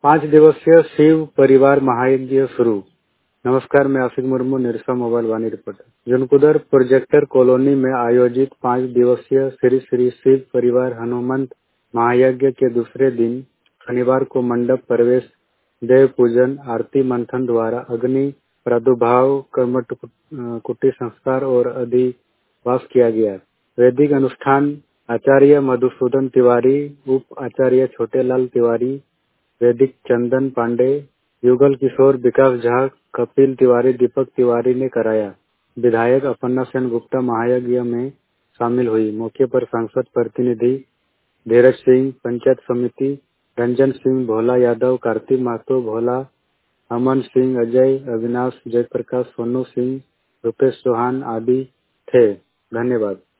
5 दिवसीय शिव परिवार महायज्ञ शुरू। नमस्कार, मैं Ashiq Murmu, Nirsa mobile Vani reporter. Junkudar projector colony में आयोजित 5 दिवसीय श्री श्री शिव परिवार हनुमंत महायज्ञ के दूसरे दिन शनिवार को मंडप प्रवेश, देव पूजन, आरती मंथन द्वारा अग्नि प्रादुर्भाव, कर्मठ कुटी संस्कार और अधिवास किया गया। वैदिक अनुष्ठान आचार्य मधुसूदन तिवारी, उप आचार्य छोटेलाल तिवारी, वैदिक चंदन पांडे, युगल किशोर, विकास झा, कपिल तिवारी, दीपक तिवारी ने कराया। विधायक अपर्णा सेन गुप्ता महायज्ञ में शामिल हुई। मौके पर सांसद प्रतिनिधि धीरज सिंह, पंचायत समिति रंजन सिंह, भोला यादव, कार्तिक महतो, भोला, अमन सिंह, अजय, अविनाश, जयप्रकाश, सोनू सिंह, रुपेश चौहान आदि थे। धन्यवाद।